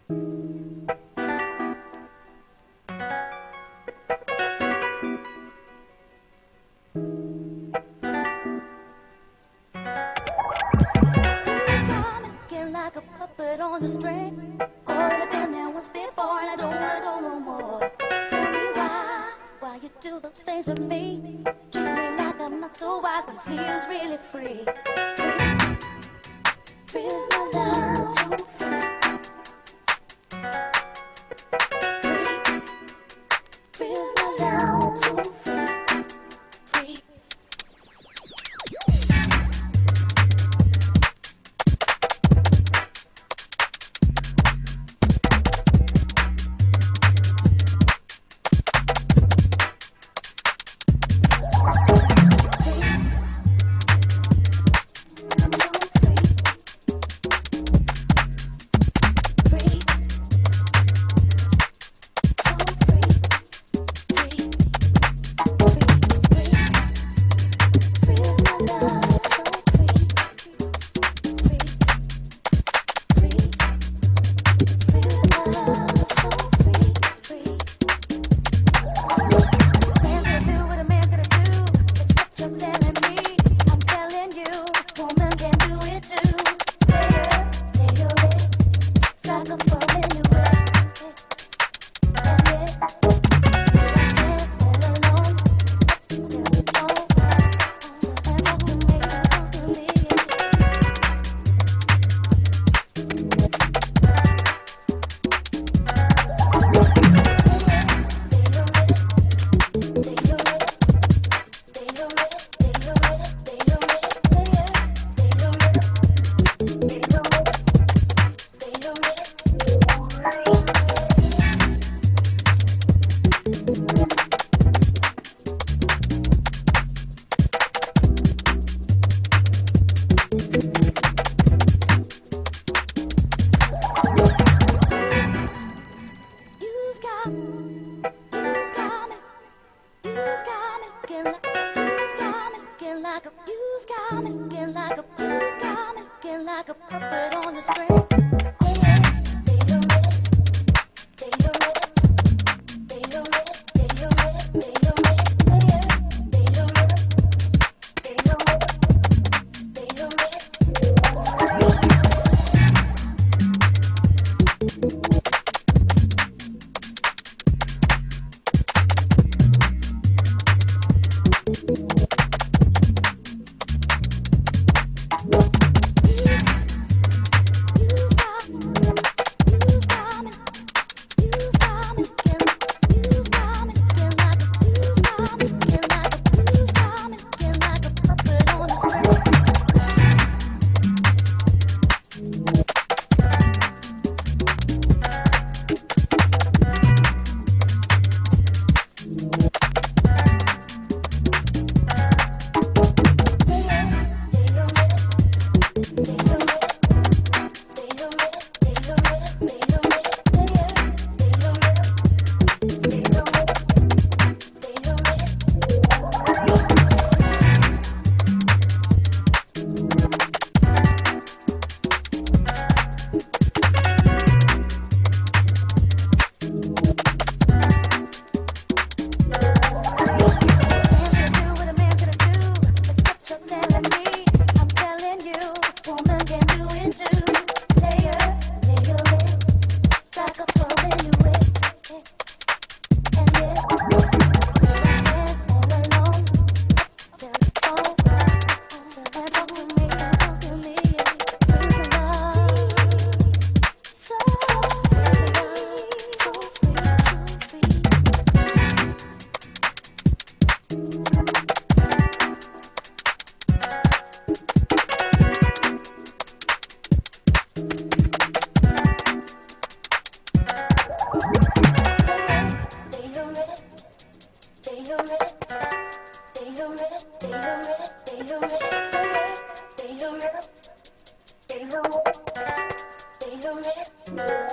Like a puppet on a string. Already been there once before, and I don't wanna go no more. Tell me why you do those things to me? Treat me like I'm not so wise, but it's me who's really free. Free is my love, so free. Free is my love, so free. Free. Like a puppet on the string. Stay